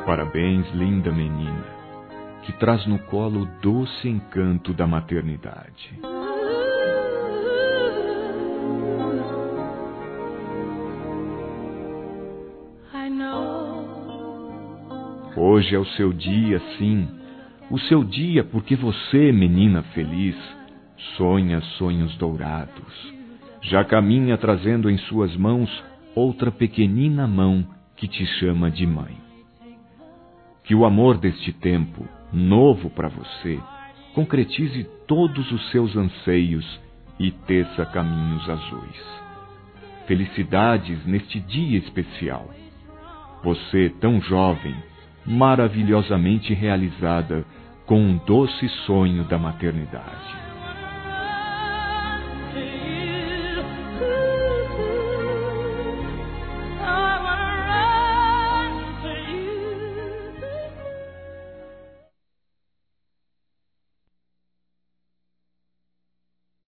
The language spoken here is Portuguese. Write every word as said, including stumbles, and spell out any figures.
Parabéns, linda menina, que traz no colo o doce encanto da maternidade. Hoje é o seu dia, sim, o seu dia porque você, menina feliz, sonha sonhos dourados. Já caminha trazendo em suas mãos outra pequenina mão que te chama de mãe. Que o amor deste tempo, novo para você, concretize todos os seus anseios e teça caminhos azuis. Felicidades neste dia especial. Você, tão jovem, maravilhosamente realizada com um doce sonho da maternidade.